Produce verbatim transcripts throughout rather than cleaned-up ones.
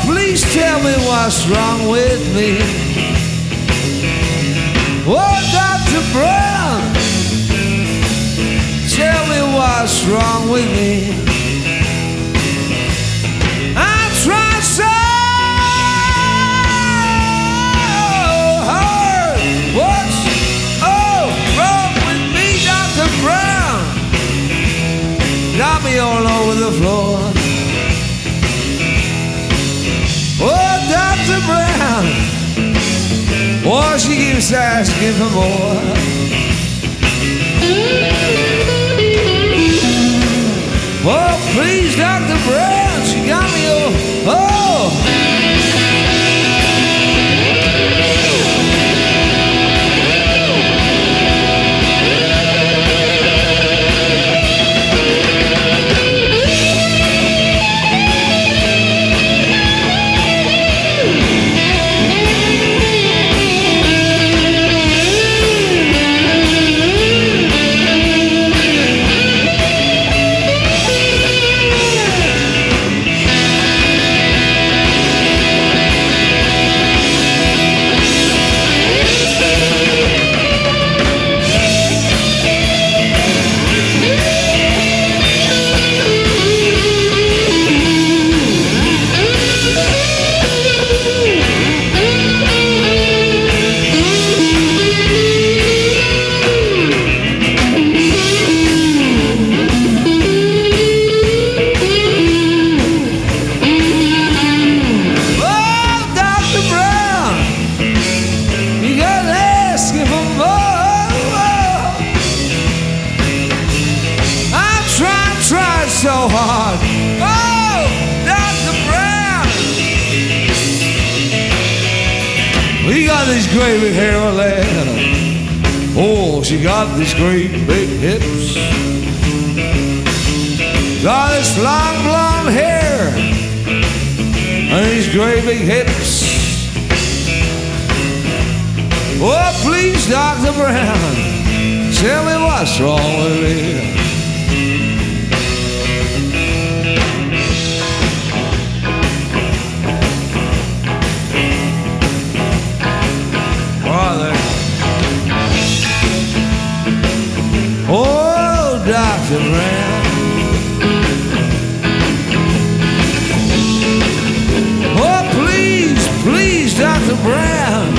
please tell me what's wrong with me. Oh, Doctor Brown, tell me what's wrong with me. I tried so hard. What's oh wrong with me, Doctor Brown? Got me all over the floor. Oh, Doctor Brown, oh, she keeps asking for more. Oh, please, Doctor Brown, she got me all, oh. So hard. Oh, Doctor Brown, we got this great big hair on there. Oh, she got these great big hips, got this long blonde hair and these great big hips. Oh, please, Doctor Brown, tell me what's wrong with me. Oh, Doctor Brown, oh, please, please, Doctor Brown.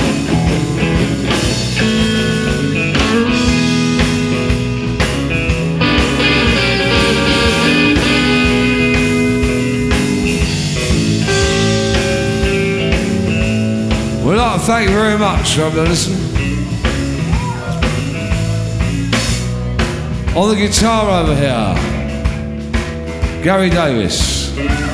Well, I thank you very much for listening. On the guitar over here, Gary Davis.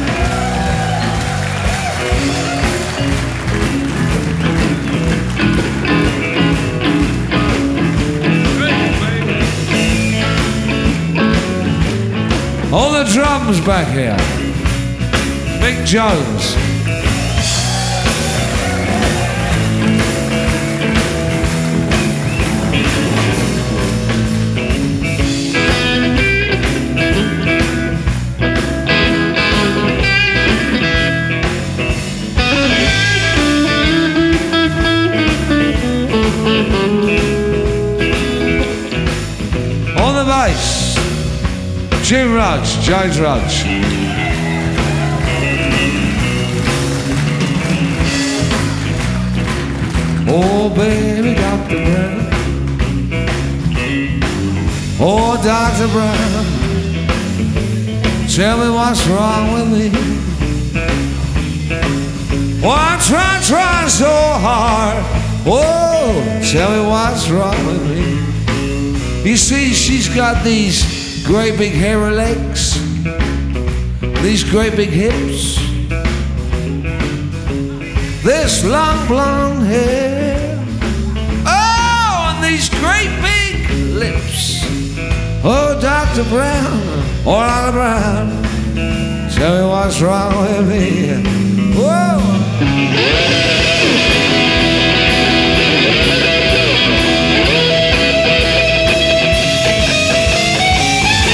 On the drums back here, Mick Jones. On the bass, Jim Rudge, James Rudge. Oh, baby, Doctor Brown. Oh, Doctor Brown, tell me what's wrong with me. Oh, I'm trying, trying so hard. Oh, tell me what's wrong with me. You see, she's got these great big hairy legs, these great big hips, this long blonde hair, oh, and these great big lips. Oh, Doctor Brown, oh, Doctor Brown, tell me what's wrong with me. Whoa.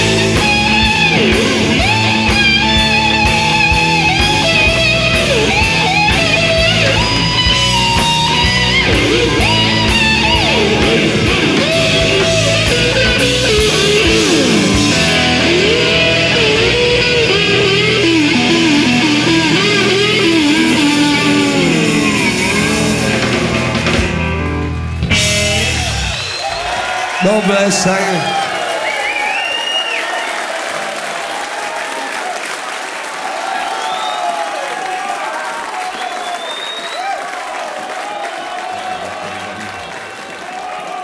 Yeah. God bless, thank you.